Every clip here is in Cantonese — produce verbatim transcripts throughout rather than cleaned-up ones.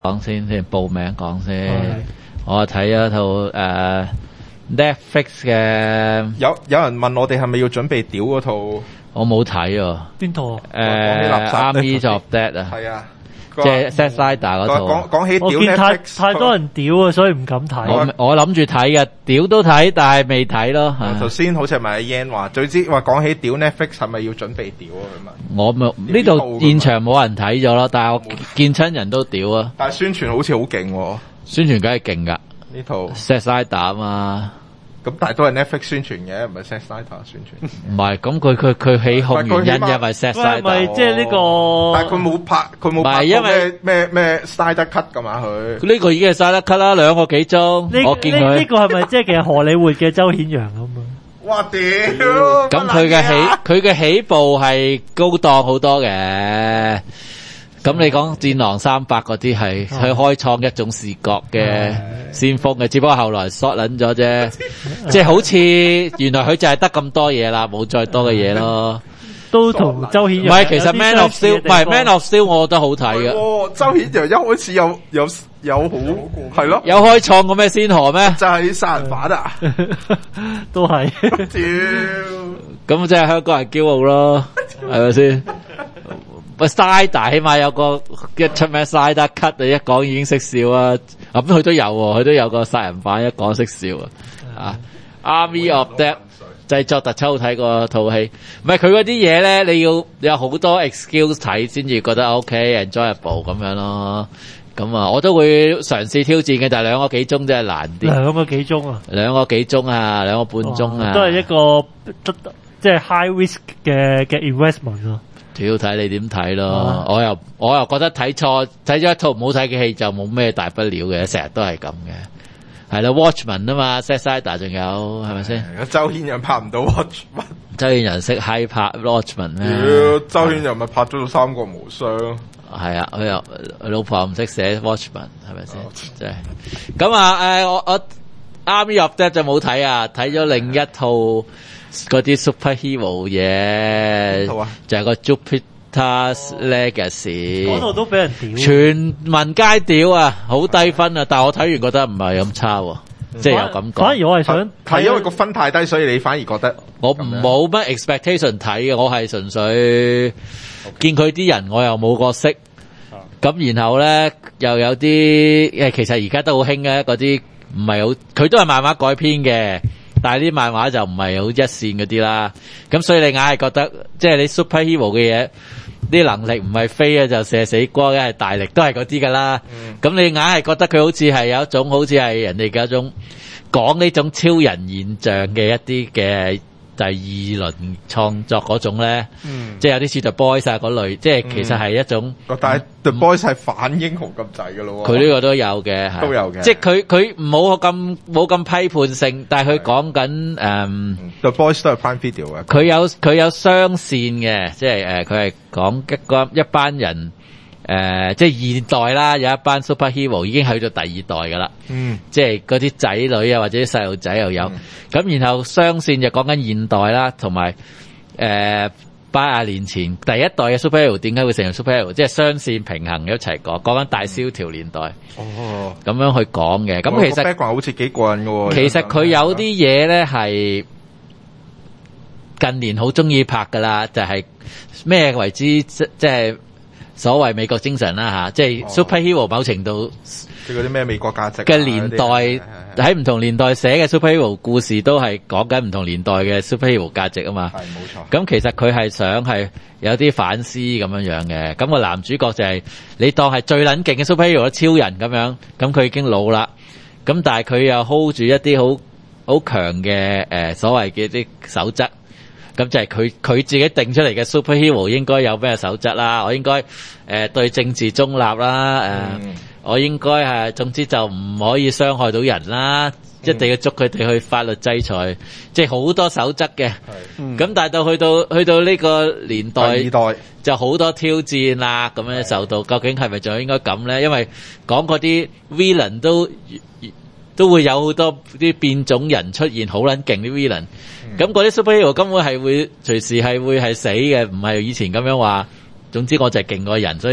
講先先，報名講先。我睇咗套誒 Netflix 嘅， 有有人問我哋係咪要準備屌嗰套？ 我冇睇喎。 邊套啊？ 誒 Army of Dead 啊， 係啊， 即係 Zack Snyder 嗰套。 講講起屌我見太 Netflix， 太多人屌啊，所以唔敢睇。 我我諗住睇嘅，屌都睇，但係未睇咯。 頭先好似係咪阿 Yan 話，最知話講起屌 Netflix 係咪要準備屌啊？佢問。 我冇呢度現場冇人睇咗咯，但係我見親人都屌啊。 但係宣傳好似好勁喎。 宣傳梗係勁噶， 呢套 Zack Snyder 啊嘛。 咁但係都係 Netflix 宣傳嘅，唔係 Zack Snyder 宣傳。 唔係，咁佢佢佢起哄原因因為 Zack Snyder。 咪即係呢個？ 但係佢冇拍，佢冇拍過咩咩咩 Snyder Cut 噶嘛佢。 呢個已經係 Snyder Cut 啦，兩個幾鐘。我見佢呢個係咪即係其實荷里活嘅周顯揚咁啊？ 哇屌！ 咁佢嘅起佢嘅起步係高檔好多嘅。咁你講戰狼三百嗰啲係佢開創一種視覺嘅先鋒嘅，只不過後來 short 撚咗啫，即係好似原來佢就係得咁多嘢啦，冇再多嘅嘢咯。 都同周顯揚唔係，其實 Man of Steel 唔係 Man of Steel，我覺得好睇嘅。 周顯揚一開始有有有好係咯， 有開創過咩先河咩？ 就係殺人犯啊， 都係。 屌， 咁即係香港人驕傲咯，係咪先？喂 Snyder 起碼有個一出名 Snyder Cut 啊，一講已經識笑啊！咁佢都有喎，佢都有個殺人犯一講識笑啊！啊 Army of Dead 製作特輯好睇過套戲，唔係佢嗰啲嘢咧，你要有好多 excuse 睇先至覺得 OK enjoyable 咁樣咯。咁啊，我都會嘗試挑戰嘅，但係兩個幾鐘真係難啲。 兩個幾鐘啊？ 兩個幾鐘啊？兩個半鐘啊？ 都係一個即係 high risk 嘅嘅 investment 咯。 主要睇你點睇咯，啊、我又我又覺得睇錯睇咗一套唔好睇嘅戲就冇咩大不了嘅，成日都係咁嘅，係啦 Watchman 啊嘛 Zack Snyder 仲有係咪先？ 周顯揚拍唔到 Watchman， 周顯揚識嗨拍 Watchman 咩？ 周顯揚咪拍咗三國無雙， 係啊，佢又老婆唔識寫 Watchman 係咪先？即係咁啊！誒，我我 Army of Dead就冇睇啊，睇咗另一套。嗰啲 superhero 嘢，就係個 Jupiter's Legacy， 嗰度都俾人屌， 全民皆屌啊，好低分啊！但係我睇完覺得唔係咁差喎，即係有感覺。 反而我係想係因為個分太低，所以你反而覺得我冇乜 expectation 睇嘅，我係純粹見佢啲人，我又冇角色，咁然後咧又有啲誒，其實而家都好興嘅嗰啲，唔係好，佢都係漫畫改編嘅。但係啲漫畫就唔係好一線嗰啲啦，咁所以你硬係覺得，即係你 superhero 嘅嘢，啲能力唔係飛啊就射死光，係大力都係嗰啲噶啦。咁、嗯、你硬係覺得佢好似係有一種，好似係人哋嘅一種講呢種超人現象嘅一啲嘅第二輪創作嗰種咧，嗯、即係有啲似 The Boys 啊嗰類，即係其實係一種。嗯、 但係 The Boys 係反英雄咁滯噶咯喎。 佢呢個都有嘅， 都有嘅。即係佢佢冇咁冇咁批判性，但係佢講緊誒 The Boys 都係 Prime Video 嘅。 佢有佢有雙線嘅，即係誒佢係講一個一班人。誒、呃，即係現代啦，有一班 superhero 已經去到第二代噶啦，嗯，即係嗰啲仔女啊，或者啲細路仔又有，咁、嗯、然後雙線就講緊現代啦，同埋誒八十年前第一代嘅 superhero 點解會成為 superhero，即係雙線平衡一齊講，講緊大蕭條年代，哦，咁樣去講嘅，咁、哦、其實 background 好似幾過癮噶， 其實佢有啲嘢咧係近年好中意拍噶啦，就係、是、咩為之即即係。所謂美國精神啦吓，即係 superhero 某程度， 即係嗰啲咩美國價值嘅年代喺唔同年代寫嘅 superhero 故事都係講緊唔同年代嘅 superhero 價值啊嘛。 係冇錯。咁其實佢係想係有啲反思咁樣樣嘅。咁個男主角就係你當係最撚勁嘅 superhero 超人咁樣，咁佢已經老啦。咁但係佢又 hold 住一啲好好強嘅誒所謂嘅啲守則。咁就係佢佢自己定出嚟嘅 superhero 應該有咩守則啦？我應該誒、呃、對政治中立啦，誒、呃嗯、我應該係總之就唔可以傷害到人啦，嗯、一定要捉佢哋去法律制裁，即係好多守則嘅。咁、嗯、但係到去到去到呢個年代，二代就好多挑戰啦，咁樣受到究竟係咪仲應該咁咧？因為講嗰啲 villain 都都會有好多啲變種人出現，好撚勁啲 villain。咁嗰啲 superhero 根本係會隨時係會係死嘅，唔係以前咁樣話。總之我就係勁過人，所以要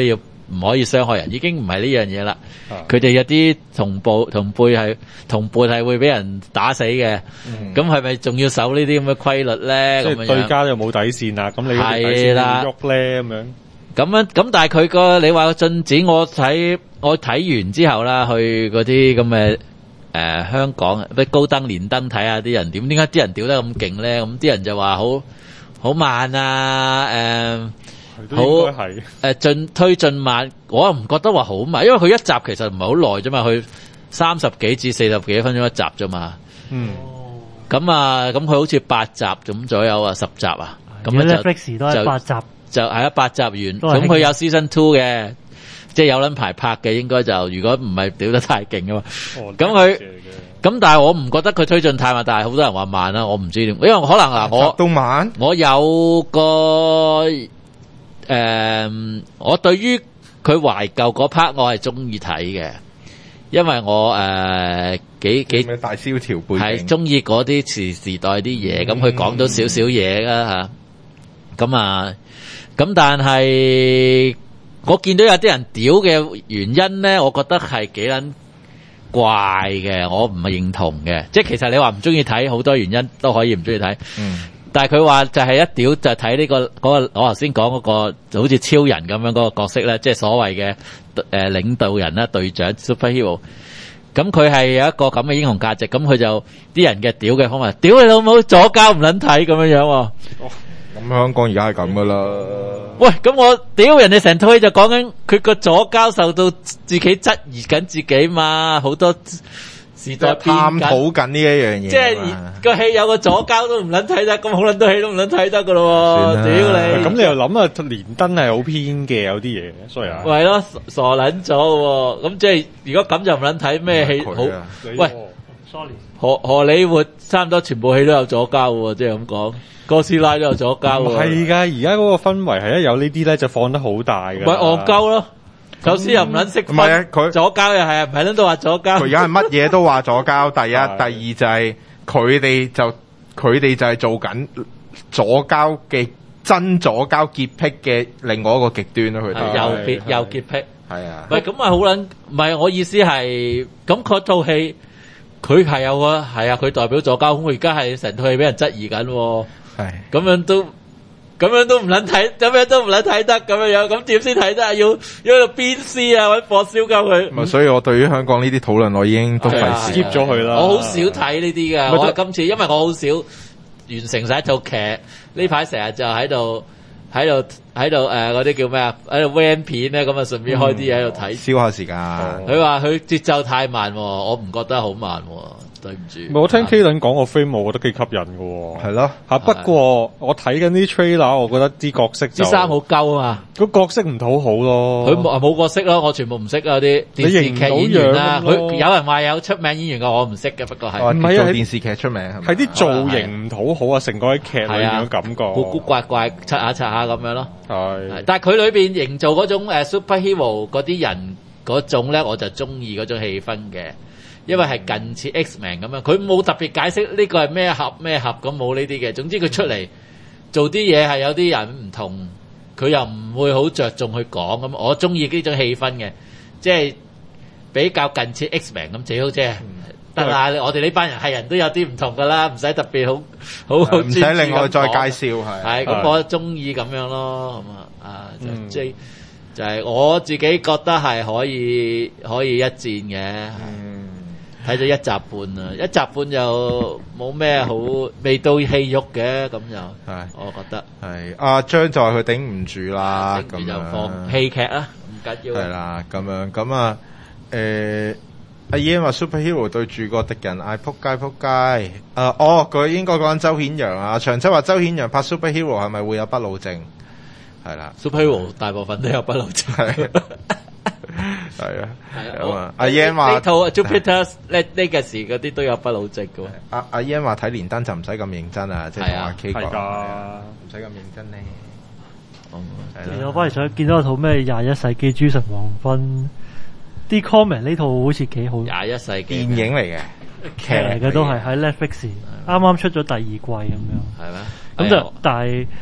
唔可以傷害人，已經唔係呢樣嘢啦。 啊佢哋有啲同步同輩係同伴係會俾人打死嘅，咁係咪仲要守呢啲咁嘅規律咧？ 即係對咁樣樣家就冇底線啦。咁你嗰條底線係啦要喐咧咁樣。 咁樣咁，但係佢個你話個進展，我睇我睇完之後啦，去嗰啲咁嘅誒香港咩高登連登睇下啲人點，點解啲人屌得咁勁咧？咁啲人就話好好慢啊，誒、 都應該係誒進推進慢，我又唔覺得話好慢，因為佢一集其實唔係好耐啫嘛，佢三十幾至四十幾分鐘一集啫嘛。 嗯， 咁啊，咁佢好似八集咁左右啊，十集啊，咁咁咧就 Netflix 都係八集， 就係一八集完， 都係咁佢有 season two 嘅，即係有撚排拍嘅，應該就如果唔係屌得太勁嘅嘛。 哦咁佢謝嘅咁但係我唔覺得佢推進太慢，但係好多人話慢啦，我唔知點，因為可能嗱我都慢， 我有個誒、呃我對於佢懷舊嗰 part 我係中意睇嘅，因為我誒、呃、幾幾咩大蕭條背景， 係中意嗰啲時時代啲嘢，咁佢講到少少嘢啦吓，咁啊，咁但係我見到有啲人屌嘅原因咧，我覺得係幾撚怪嘅，我唔係認同嘅，即係其實你話唔中意睇，好多原因都可以唔中意睇。 嗯， 但係佢話就係一屌就睇呢、個嗰、個我頭先講嗰個就好似超人咁樣嗰個角色咧，即係所謂嘅誒領導人啦、隊長 superhero。咁佢係有一個咁嘅英雄價值，咁佢就啲人嘅屌嘅方法，屌你老母左膠唔撚睇咁樣樣喎。 咁香港而家係咁噶啦。 喂，咁我屌人哋成套戲就講緊佢個左膠受到自己質疑緊自己嘛，好多時代變探緊。 討緊呢一樣嘢， 即係個戲有個左膠都唔撚睇得，咁好撚多戲都唔撚睇得噶咯喎！ 算啦屌你！ 咁你又諗啊，連登係好偏嘅，有啲嘢，所以啊， 係咯，傻撚咗喎！咁即係如果咁就唔撚睇咩戲好？喂， sorry， 荷荷里活差唔多全部戲都有左膠喎，即係咁講，哥斯拉都有左膠喎， 係㗎，而家嗰個氛圍係一有呢啲咧就放得好大㗎。 咪戇鳩咯！首先又唔撚識分， 唔係啊佢左膠又係啊，唔係撚都話左膠。 佢而家係乜嘢都話左膠，第一， 係第二就係佢哋就佢哋就係做緊左膠嘅真左膠潔癖嘅另外一個極端咯，佢哋又係潔又潔癖。 係啊， 喂，咁咪好撚？唔係我意思係，咁嗰套戲佢係有個係啊，佢代表左膠，咁而家係成套戲俾人質疑緊喎， 係咁樣都咁樣都唔撚睇，咁樣都唔撚睇得咁樣樣，咁點先睇得啊？要要喺度鞭屍啊，揾火燒鳩佢。 咪所以我對於香港呢啲討論，我已經都費係啊事 skip 咗佢啦。 我好少睇呢啲噶， 咪我係今次因為我好少完成晒一套劇，呢排成日就喺度喺度喺度誒嗰啲叫咩啊？喺度 van 片咧，咁啊順便開啲嘢喺度睇。 消下時間。 佢話佢節奏太慢喎，我唔覺得好慢喎，對唔住。 唔係我聽 K 輪講個 frame，我覺得幾吸引嘅喎。 係咯， 嚇，不過我睇緊啲 trailer，我覺得啲角色就啲衫好鳩啊嘛， 個角色唔討好咯。 佢冇冇角色咯，我全部唔識啊啲電視劇演員啦。 你認唔到樣咯佢有人話有出名演員噶，我唔識嘅，不過係哦唔係啊係做電視劇出名係咪係啲造型唔討好啊，成個喺劇裏係啊面嘅感覺。 古古怪怪，擦下擦下咁樣咯。 係係但係佢裏邊營造嗰種誒 superhero 嗰啲人嗰種咧，我就中意嗰種氣氛嘅，因為係近似 X-Men 咁樣，佢冇特別解釋呢個係咩盒咩盒咁，冇呢啲嘅。總之佢出嚟做啲嘢係有啲人唔同，佢又唔會好着重去講咁。我中意呢種氣氛嘅，即係比較近似 X-Men 咁，最好啫。得啦，我哋呢班人係人都有啲唔同噶啦，唔使特別好好好唔使專注另外再介咁講紹係。 係咁， 係我中意咁樣咯，咁啊啊，就嗯即係就係我自己覺得係可以可以一戰嘅， 嗯， 睇咗一集半啊，一集半就冇咩好，未到戲肉嘅咁就， 係我覺得係阿張就話佢頂唔住啦，咁跟住就樣放戲劇啦，唔緊要啊。 係啦，咁樣咁啊，誒。阿爺話 superhero 對住個敵人嗌撲街撲街，誒、呃、哦佢應該講緊周顯揚啊，長秋話周顯揚拍 superhero 係咪會有不老症？係啦， superhero 大部分都有不老症， 係係啊， 係咁啊，阿 Yan 話呢套 Jupiter 呢呢個時嗰啲都有不老症嘅喎。 阿阿 Yan 話睇連登就唔使咁認真啊，即係同阿 K 講係㗎唔使咁認真咧，係啦， 我反而想見到一套咩廿一世紀諸神黃昏，啲 comment 呢套好似幾好， 廿一世紀電影嚟嘅， 劇嚟嘅都係喺 Netflix 啱啱出咗第二季咁樣。 係咩？ 咁就但係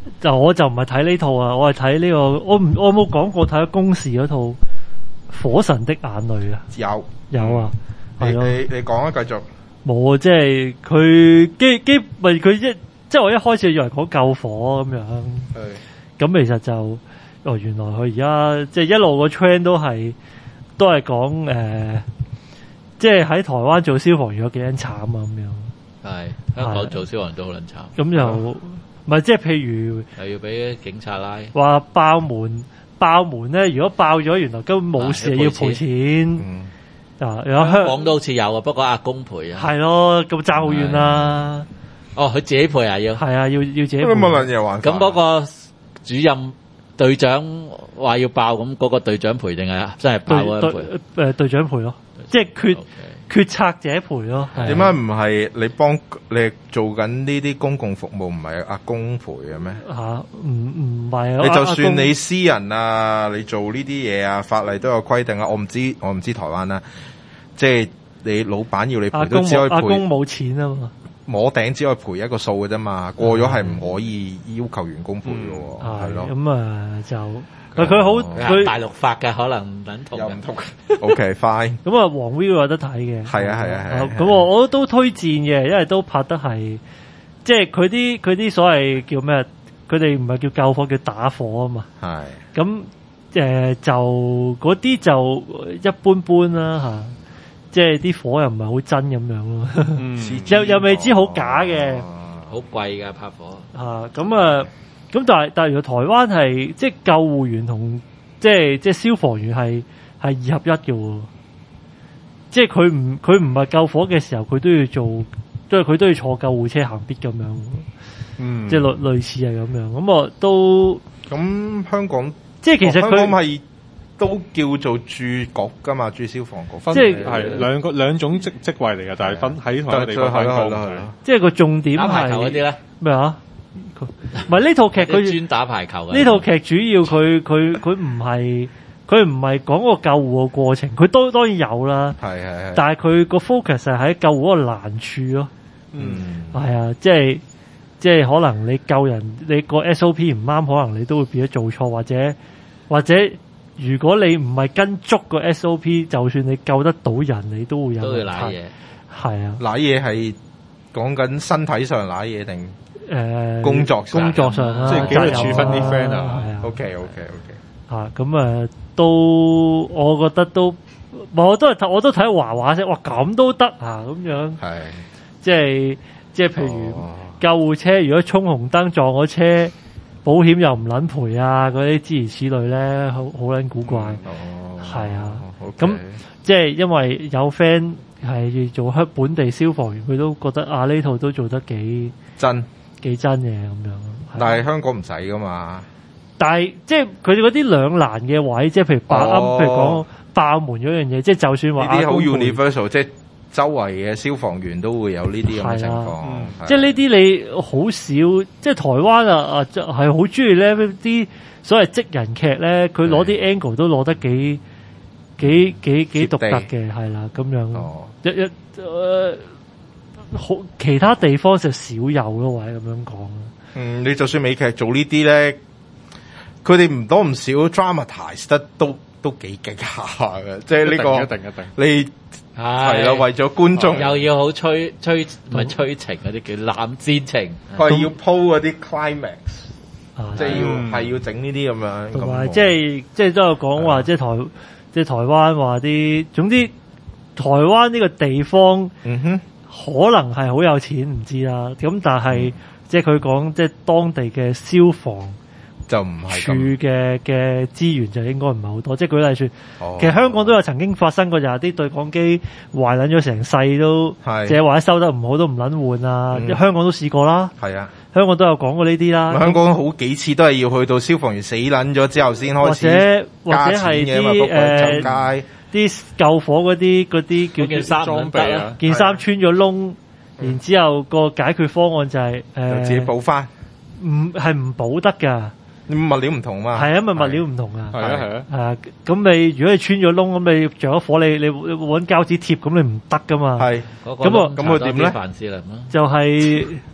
就我就唔係睇呢套啊，我係睇呢個，我唔我冇講過睇咗公視嗰套《火神的眼淚》啊， 有有啊，係咯， 你你你講啊，繼續。 冇啊，即係佢基基咪佢一即係我一開始以為講救火咁樣， 係咁其實就哦原來佢而家即係一路個 trend 都係都係講誒，即係喺台灣做消防員有幾撚慘啊咁樣， 係香港做消防員都好撚慘， 咁就唔係即係譬如又要俾警察拉。 話爆門爆門咧，如果爆咗原來根本冇事， 啊要賠錢嗯啊！有香香港都好似有啊，不過阿公賠啊。 係咯，咁爭好遠啦， 哦，佢自己賠啊要。 係啊，要要自己咁冇賠撚嘢玩法。 咁嗰個主任隊長話要爆，咁嗰個隊長賠定係真係爆嗰隊人賠？ 隊誒隊長賠咯，即係決 OK 決策者賠咯。係啊點解唔係你幫你做緊呢啲公共服務，唔係阿公賠嘅咩？ 嚇？唔唔係啊！ 你就阿公算你私人啊，你做呢啲嘢啊，法例都有規定啊。我唔知我唔知台灣啦，即係你老闆要你阿公賠都只可以冇阿公賠冇錢啊嘛， 摸頂，只可以賠一個數嘅啫嘛。過咗係唔可以要求員工賠嘅喎，係咯。 咁啊就但佢好佢大陸法嘅可能唔撚同嘅又唔同。OK fine， 咁啊，黃 Viu 有得睇嘅。 係啊係啊係啊咁我我都推薦嘅，因為都拍得係，即係佢啲佢啲所謂叫咩？佢哋唔係叫救火，叫打火啊嘛。 係咁誒、呃、就嗰啲就一般般啦嚇，即係啲火又唔係好真咁樣咯， 嗯又又未知好假嘅好貴㗎拍火。 嚇。咁啊咁但係但係如果台灣係即係救護員同即係即係消防員係係二合一嘅喎，即係佢唔佢唔係救火嘅時候，佢都要做，即係佢都要坐救護車行必咁樣， 嗯， 即係類類似係咁樣。咁我都咁香港即係其實香港佢係都叫做駐局噶嘛，駐消防局。 分即係係兩個兩種職職位嚟嘅，但係分喺同一個地方係分工咯係咯係咯。 即係個重點打排球嗰啲係咧， 咩啊？唔係呢套劇佢佢專打排球嘅。 呢套劇主要佢佢佢唔係佢唔係講個救護嘅過程，佢都當然有啦， 係係係。 但係佢個 focus 係喺救護嗰個難處咯。 嗯係啊，即係即係可能你救人，你個 S O P 唔啱，可能你都會變咗做錯，或者或者如果你唔係跟足個 S O P，就算你救得到人，你都會有都要問題。 賴嘢。 係啊， 攋嘢係講緊身體上攋嘢定誒工作上工作上啦， 即係紀律處分啲加油 friend 啊係啊。 ？OK OK OK。 啊，咁啊，都我覺得都，我都係睇，我都睇華華聲，哇咁都得啊，咁樣， 係即係即係譬如哦救護車如果衝紅燈撞咗車，保險又唔撚賠啊，嗰啲諸如此類咧，好好撚古怪。 哦， 係啊 OK 咁即係因為有 friend 係做香本地消防員，佢都覺得啊呢套都做得幾真， 幾真嘅咁樣。係但係香港唔使噶嘛。 但係即係佢哋嗰啲兩難嘅位，即係譬如爆啱、 哦譬如講爆門嗰樣嘢，即係就算呢話啲好阿公賠 universal，即係周圍嘅消防員都會有呢啲咁嘅情況。係即係呢啲你好少，即係台灣啊啊，係好中意咧啲所謂職人劇咧，佢攞啲 angle 都攞得幾幾幾幾獨特嘅，係啦咁樣。 哦一一誒好其他地方就少有咯，或者咁樣講。 嗯，你就算美劇做呢啲咧，佢哋唔多唔少 dramatize 得都都幾勁下嘅，即係呢個一定一定。 你係啦，為咗觀眾， 又要好催催唔係催情嗰啲叫冷戰情。 佢係要鋪嗰啲 climax， 啊即係要係要整呢啲咁樣。 同埋咁即係即係都有講話，即係台即係台灣話啲，總之台灣呢個地方嗯哼， 可能係好有錢，唔知啦。咁但係即係佢講，即係當地嘅消防就唔係處咁。 嘅嘅資源就應該唔係好多。即係舉例說， 哦其實香港都有曾經發生過，就係啲對講機壞撚咗成世都， 係即係或者收得唔好都唔撚換啊。 嗯香港都試過啦， 係啊， 香港都有講過呢啲啦。 香港好幾次都係要去到消防員死撚咗之後先開或始者或加者係錢嘅嘛， 啲不過誒走街啲救火嗰啲嗰啲叫嗰件衫唔裝備啊得啊！ 件衫穿咗窿，然之後個解決方案就係、 就誒自己補翻， 唔係唔補得㗎， 物料唔同嘛。 係啊，因為物料唔同啊。 係啊係啊， 啊，咁你如果你穿咗窿，咁你着咗火，你你你揾膠紙貼，咁你唔得㗎嘛。 係嗰個咁我咁我點咧凡士林啦， 就係、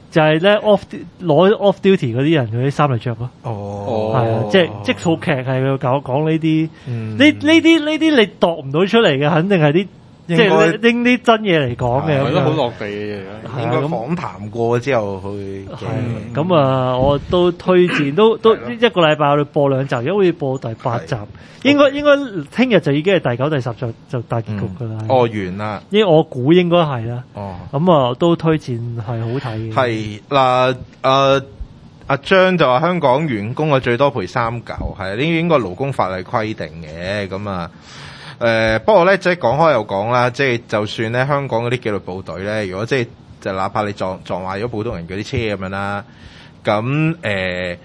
就係咧 off 攞 off duty 嗰啲人嗰啲衫嚟着咯。 哦， 係啊，即係即套劇係佢講講呢啲， 嗯呢呢啲呢啲你度唔到出嚟嘅，肯定係啲即應該係拎啲真嘢嚟講嘅。 係都咁樣好落地嘅嘢。 應該訪談過之後去係咁啊！我都推薦，都都係咯一個禮拜我哋播兩集，而家好似播第八集係， 應該應該聽日就已經係第九、第十集就大結局噶啦。 哦完啦， 因為我估應該係啦。 哦咁啊，都推薦係好睇嘅。 係嗱誒阿張就話香港員工啊最多賠三嚿，係呢應該勞工法例規定嘅咁啊。誒、不過咧，即係講開又講啦，即係就算咧香港嗰啲紀律部隊咧，如果即係就哪怕你撞撞壞咗普通人嗰啲車咁樣啦，咁誒、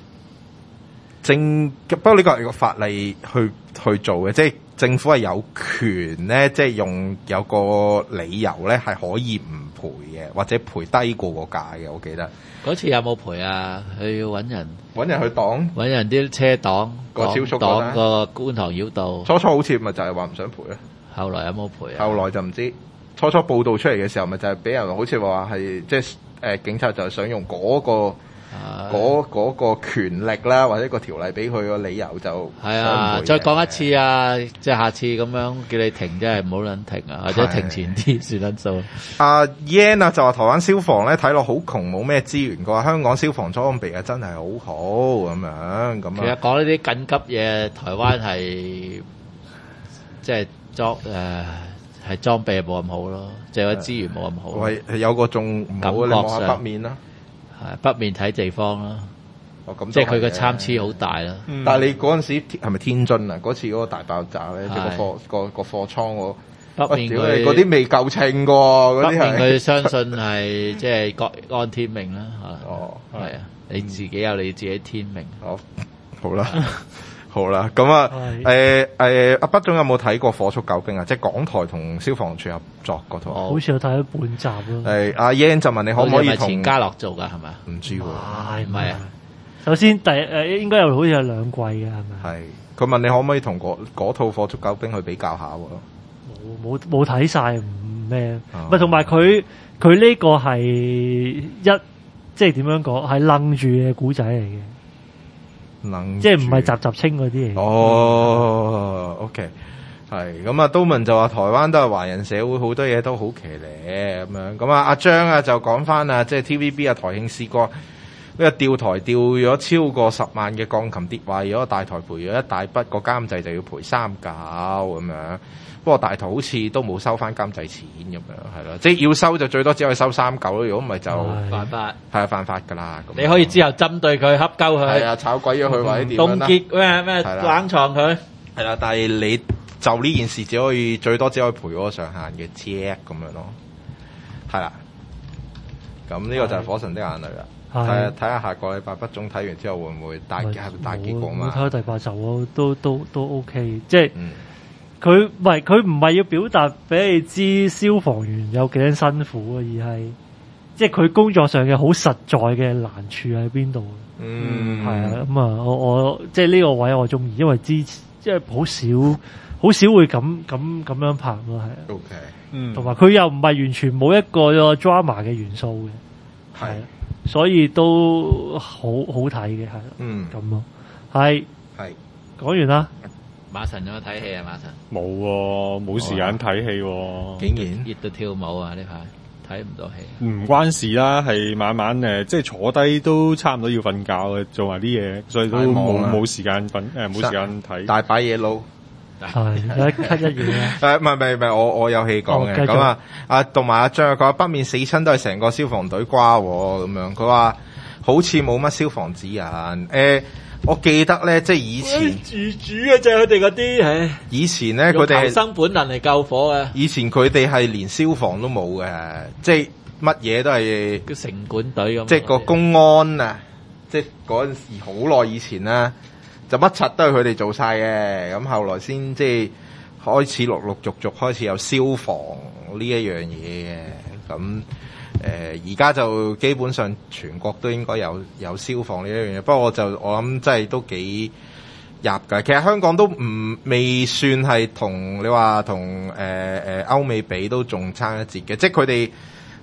政不過呢個係個法例去去做嘅，即係政府係有權咧，即係用有個理由咧係可以唔賠嘅，或者賠低過個價嘅，我記得嗰次有冇賠啊？佢要揾人揾人去擋。 揾人啲車擋個超速嗰單擋個觀塘繞道， 初初好似咪就係話唔想賠咧， 後來有冇賠啊？ 後來就唔知。初初報道出嚟嘅時候，咪就係俾人好似話係即係誒警察就係想用嗰、個啊嗰嗰、個權力啦，或者個條例俾佢個理由就係啊， 想唔賠嘅再講一次啊，即係下次咁樣叫你停，真係唔好撚停啊，或者停前啲算撚數。 阿 Yan 啊就話台灣消防咧睇落好窮，冇咩資源。佢話香港消防裝備啊真係好好咁樣咁其實啊。 講呢啲緊急嘢，台灣係即係裝誒係裝備冇咁好咯，即係個資源冇咁好。 喂，有個仲唔好啊？你感覺望下上北面啦。 係北面睇地方啦， 哦，咁即係佢個嘅參差好大啦。 嗯但係你嗰陣時係咪天津啊？嗰次嗰個大爆炸咧，即係係個貨個個貨倉嗰北面屌你佢嗰啲未夠稱㗎喎，嗰啲北面係佢相信係即係各安天命啦嚇。 哦， 係啊，你自己有你自己天命。 好，好啦，好啦，咁啊，誒誒，阿北總有冇睇過《火速救兵》啊？即係港台同消防處合作嗰套。 哦好似有睇咗半集咯。 誒，阿 Yan 就問你可唔可以好似係咪同錢嘉樂做㗎係咪啊？ 唔知喎， 係唔係啊？ 首先第誒應該有好似有兩季嘅係咪？ 係佢問你可唔可以同嗰嗰套《火速救兵》去比較下喎？ 冇冇冇睇晒唔咩？ 哦唔係同埋佢佢呢個係一即係點樣講係楞住嘅古仔嚟嘅， 能即係唔係住集集清嗰啲嚟。 哦，OK，係咁啊。都文就話台灣都係華人社會，好多嘢都好騎呢咁樣。咁啊，阿張啊就講翻啊，即係 T V B 啊台慶試過呢個吊台吊咗超過十萬嘅鋼琴跌壞咗，大台賠咗一大筆，個監製就要賠三嚿咁樣。不過大台好似都冇收翻監製錢咁樣，係咯，即係要收就最多只可以收三嚿咯。如果唔係就係辦法， 係啊犯法㗎啦。咁你可以之後針對佢恰鳩佢， 係啊炒鬼咗佢或者點樣凍啦。 結咩咩係啦冷藏佢。 係啦，但係你就呢件事只可以最多只可以賠嗰個上限嘅啫咁樣咯，係啦。咁呢個就係《火神的眼淚》啦。 係睇下睇下下個禮拜北總睇完之後會唔會大係咪大結局嘛？ 我睇到第八集我都都都 OK，即係嗯， 佢唔係佢唔係要表達俾你知消防員有幾辛苦啊，而係即係佢工作上嘅好實在嘅難處喺邊度。 嗯， 係啊，咁啊，我我即係呢個位我中意，因為之前即係好少好少會咁咁咁樣拍咯，係啊， ，OK， 嗯同埋佢又唔係完全冇一個 drama 嘅元素嘅， 係係啊，所以都好好睇嘅，係啦嗯， 咁咯，係係講完啦。 馬神有冇睇戲啊？馬神冇喎，冇時間睇戲喎， 竟然熱到跳舞啊！呢排睇唔到戲。 唔關事啦，係晚晚誒，即係坐低都差唔多要瞓覺嘅，做埋啲嘢，所以都太忙啦冇冇時間瞓誒，冇時間睇。 大把嘢撈。 係有一 cut 一嘢啦， 誒唔係唔係唔係，我我有戲講嘅。 哦繼續咁啊，啊同埋阿張佢話北面死親都係成個消防隊瓜喎咁樣。佢話好似冇乜消防指引。誒、我記得咧，即係以前住主嘅啫，佢哋嗰啲，唉， 以前咧，佢用哋係求生本能嚟救火嘅， 以前佢哋係連消防都冇嘅，即係乜嘢都係叫城管隊咁。 即係個公安啊，即係嗰陣時好耐以前啦，就乜柒都係佢哋做晒嘅。咁後來先即係開始陸陸續續開始有消防呢一樣嘢嘅。咁誒而家就基本上全國都應該有有消防呢一樣嘢。不過我就我諗真係都幾入㗎。其實香港都唔未算係同你話同誒誒歐美比都仲差一截嘅，即係佢哋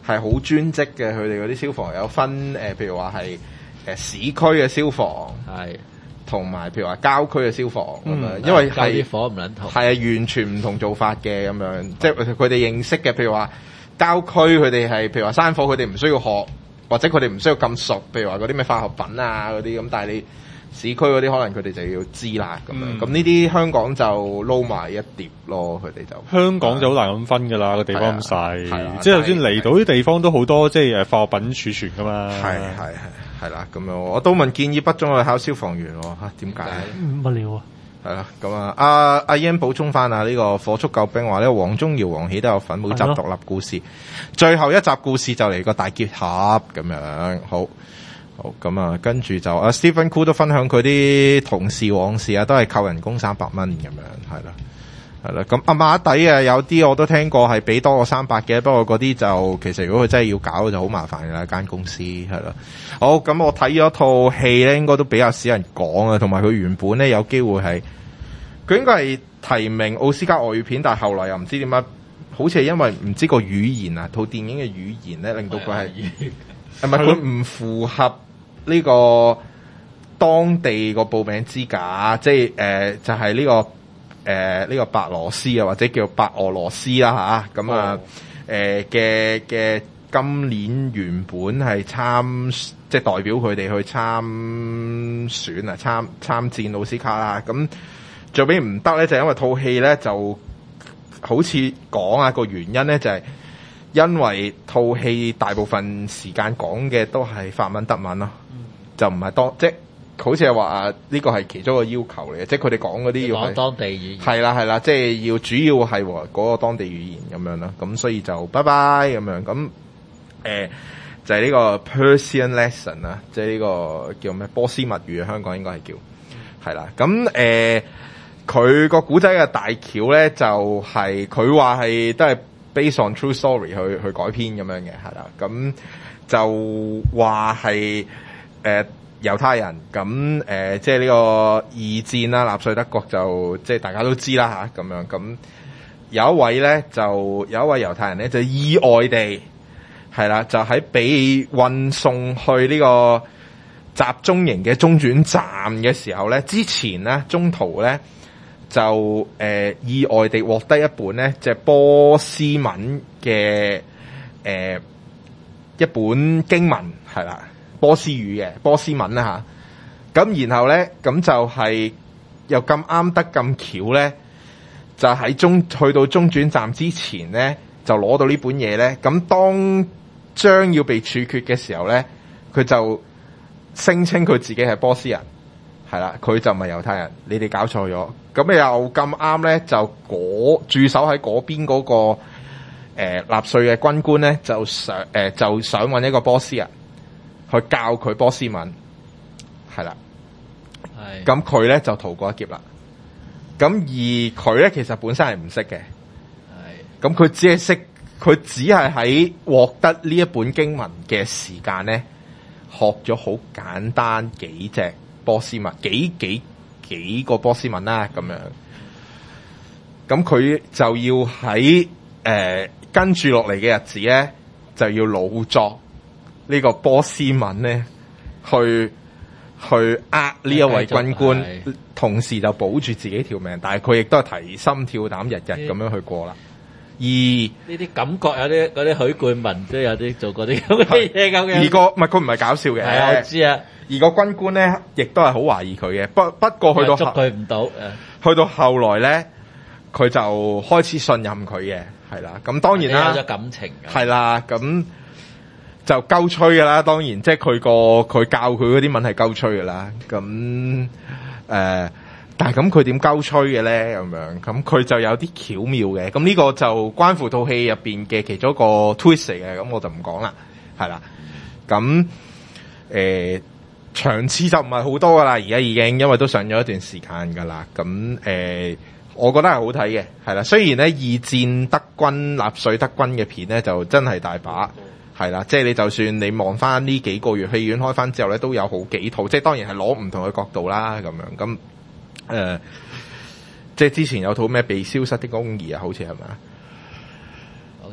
係好專職嘅，佢哋嗰啲消防有分誒、呃，譬如話係誒市區嘅消防， 係同埋譬如話郊區嘅消防咁樣， 嗯因為救係啲火唔撚同， 係啊，完全唔同做法嘅咁樣，即係佢哋認識嘅，譬如話郊區佢哋係譬如話山火，佢哋唔需要學，或者佢哋唔需要咁熟，譬如話嗰啲咩化學品啊嗰啲咁，但係你市區嗰啲可能佢哋就要知啦咁樣，咁呢啲香港就撈埋一碟咯，佢哋就香港就好難咁分㗎啦，個地方咁細係啊， 即係就算離島啲地方都好多即係誒化學品儲存㗎嘛。 係係係係啦咁樣，我都問建議北中去考消防員喎嚇，點解？ 乜料啊？ 係啦，咁啊，阿阿 Ian 補充翻啊，呢個火速救兵話呢個黃宗耀、黃喜都有份，每集係咯獨立故事，最後一集故事就嚟個大結合咁樣，好。好咁啊，跟住就阿 Stephen Cool 都分享佢啲同事往事啊，都係扣人工三百蚊咁樣，係啦，係啦。咁阿馬底啊，有啲我都聽過係俾多過三百嘅，不過嗰啲就其實如果佢真係要搞就好麻煩㗎啦，間公司係啦。好，咁我睇咗套戲咧，應該都比較少人講啊，同埋佢原本咧有機會係佢應該係提名奧斯卡外語片，但係後來又唔知點解，好似係因為唔知個語言啊，套電影嘅語言咧令到佢係係咪佢唔符合呢個當地個報名資格，即係誒、呃、就係、是、呢、這個誒呢、呃這個白羅斯啊，或者叫白俄羅斯啦吓，咁啊誒嘅嘅今年原本係參即係代表佢哋去參選啊參參戰奧斯卡啦，咁最尾唔得咧，就因為套戲咧就好似講啊個原因咧就係、是。因為套戲大部分時間講嘅都係法文德文咯，嗯、就唔係當即係好似係話啊呢個係其中一個要求嚟嘅，即係佢哋講嗰啲要講當地語言係啦係啦，即係要主要係嗰個當地語言咁樣啦，咁所以就拜拜咁樣，咁誒、呃、就係、是、呢個 Persian lesson 啊，即係呢個叫咩波斯密語啊，香港應該係叫係啦，咁誒佢個古仔嘅大橋咧就係佢話係都係。Based on true story 去去改編咁樣嘅係啦，咁就話係誒猶太人咁誒、呃，即係呢個二戰啦，納粹德國就即係大家都知啦嚇咁樣。咁有一位咧，就有一位猶太人咧，就意外地係啦，就喺被運送去呢個集中營嘅中轉站嘅時候咧，之前咧中途咧。就誒、呃、意外地獲得一本咧，就係、波斯文嘅誒、呃、一本經文係啦，波斯語嘅波斯文啦嚇。咁、啊、然後咧，咁就係又咁啱得咁巧咧，就喺中去到中轉站之前咧，就攞到呢本嘢咧。咁當將要被處決嘅時候咧，佢就聲稱佢自己係波斯人。係啦，佢就唔係猶太人，你哋搞錯咗。咁又咁啱咧，就嗰駐守喺嗰邊嗰個誒納粹嘅軍官咧，就想誒、呃、就想揾一個波斯人去教佢波斯文，係啦。係。咁佢咧就逃過一劫啦。咁而佢咧其實本身係唔識嘅。係。咁佢只係識，佢只係喺獲得呢一本經文嘅時間咧，學咗好簡單幾隻。波斯文幾幾幾個波斯文啦咁樣，咁佢就要喺誒、呃、跟住落嚟嘅日子咧，就要老作呢個波斯文咧，去去呃呢一位軍官，同時就保住自己條命，但係佢亦都係提心吊膽，日日咁樣去過啦。而呢啲感覺有啲嗰啲許冠文都有啲做過啲咁嘅嘢咁嘅。 而個唔係佢唔係搞笑嘅， 係啊，我知啊。 而個軍官咧，亦都係好懷疑佢嘅。不不過去到捉佢唔到， 去到後來咧，佢就開始信任佢嘅，係啦。咁當然啦， 有咗感情， 係啦。咁就鳩吹噶啦。當然，即係佢個佢教佢嗰啲文係鳩吹噶啦。咁誒、呃，但係咁佢點鳩吹嘅咧？咁樣咁佢就有啲巧妙嘅。咁呢個就關乎套戲入邊嘅其中一個 twist 嚟嘅。咁我就唔講啦。係啦。咁誒。呃場次就唔係好多噶啦，而家已經因為都上咗一段時間噶啦。咁誒、呃，我覺得係好睇嘅，係啦。雖然咧二戰德軍納粹德軍嘅片咧就真係大把，係啦。即係你就算你望翻呢幾個月戲院開翻之後咧，都有好幾套。即係當然係攞唔同嘅角度啦，咁樣咁誒、呃。即係之前有套咩被消失的公義啊，好似係咪啊？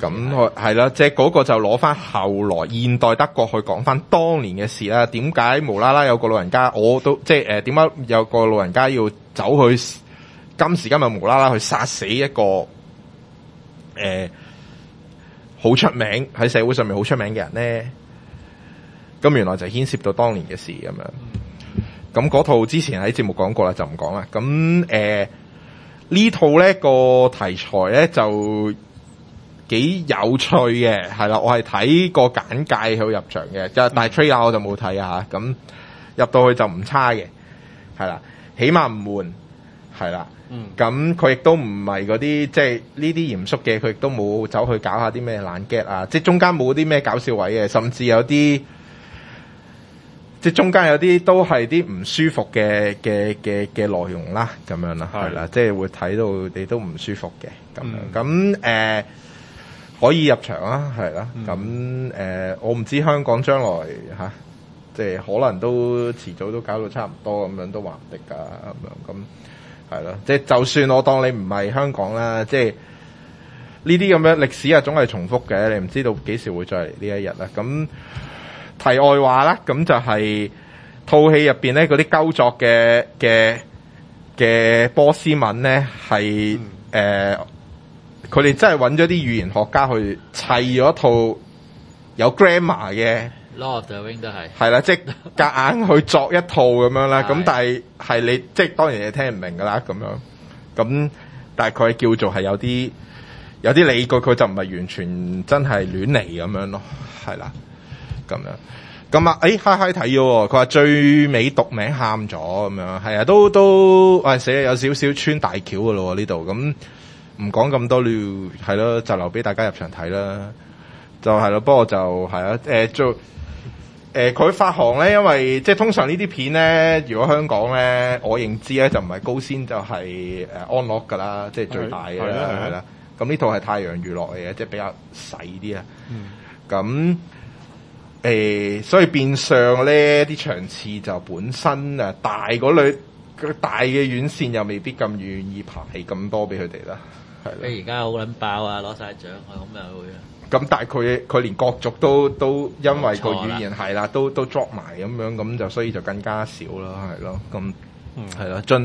咁係啦，即係嗰個就攞翻後來現代德國去講翻當年嘅事啦。點解無啦啦有個老人家，我都即係誒點解有個老人家要走去今時今日無啦啦去殺死一個誒好、呃、出名喺社會上面好出名嘅人咧？咁原來就牽涉到當年嘅事咁樣。咁嗰套之前喺節目講過啦，就唔講啦。咁誒、呃、呢套咧個題材咧就幾有趣嘅，係啦，我係睇個簡介去入場嘅，但係 trailer 我就冇睇啊。咁入到去就唔差嘅，係啦，起碼唔悶，係啦。咁佢亦都唔係嗰啲即係呢啲嚴肅嘅，佢亦都冇走去搞下啲咩爛 get 啊，即係中間冇啲咩搞笑位嘅，甚至有啲。即係中間有啲都係啲唔舒服嘅嘅嘅嘅內容啦，咁樣啦，係啦，即係會睇到你都唔舒服嘅咁樣。咁誒、呃、可以入場啦，係啦。咁誒、呃、我唔知香港將來嚇、啊，即係可能都遲早都搞到差唔多咁樣，都話唔定㗎咁樣。咁係咯，即係就算我當你唔係香港啦，即係呢啲咁樣歷史啊，總係重複嘅，你唔知道幾時會再嚟呢一日啦。咁題外話啦，咁就係套戲入邊咧嗰啲鳩作嘅嘅嘅波斯文咧，係誒佢哋真係揾咗啲語言學家去砌咗一套有 grammar 嘅 Lord of the Ring 都係係啦，即係夾硬去作一套咁樣啦。咁但係係你即係當然你聽唔明噶啦咁樣。咁但係佢叫做係有啲有啲理據，佢就唔係完全真係亂嚟咁樣咯，係啦。咁樣，咁啊，誒，嗨嗨睇咗，佢話最尾讀名喊咗咁樣，係啊，都都，喂、哎，死有少少穿大橋噶咯呢度，咁唔講咁多了，係咯，就留俾大家入場睇啦，就係咯，不過就係啊，誒、呃，做，誒、呃，佢發行咧，因為即係通常呢啲片咧，如果香港咧，我認知咧就唔係高先就係誒安樂噶啦，即係最大嘅啦，係啦，咁呢套係太陽娛樂嚟嘅，即係比較細啲啊，咁、嗯。誒、欸，所以變相咧啲場次就本身啊大嗰類大嘅院線又未必咁願意排咁多俾佢哋啦，係啦。 你而家好撚爆啊，攞晒獎啊，咁又會啊。咁但係佢佢連國族都都因為個語言係啦，都都 drop 埋咁樣，咁就所以就更加少啦，係咯，咁係咯，盡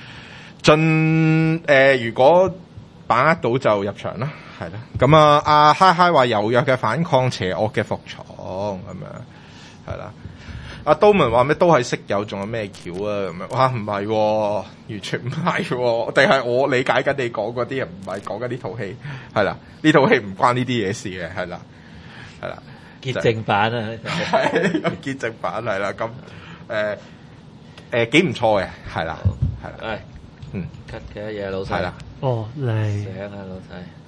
盡誒，如果把握到就入場啦。係啦，咁啊，阿嗨嗨話柔弱嘅反抗，邪惡嘅服從咁樣，係啦。阿刀文話咩都係識友，仲有咩橋啊咁樣？哇，唔係、喎，完全唔係、喎，定係我理解緊你講嗰啲人唔係講緊呢套戲，係啦，呢套戲唔關呢啲嘢事嘅，係啦，係啦， 潔淨版啊， 係潔淨版係啦，咁誒誒幾唔錯嘅，係啦，係啦， 係，嗯，cut 嘅嘢老細， 係啦， 哦嚟， 醒啊老細。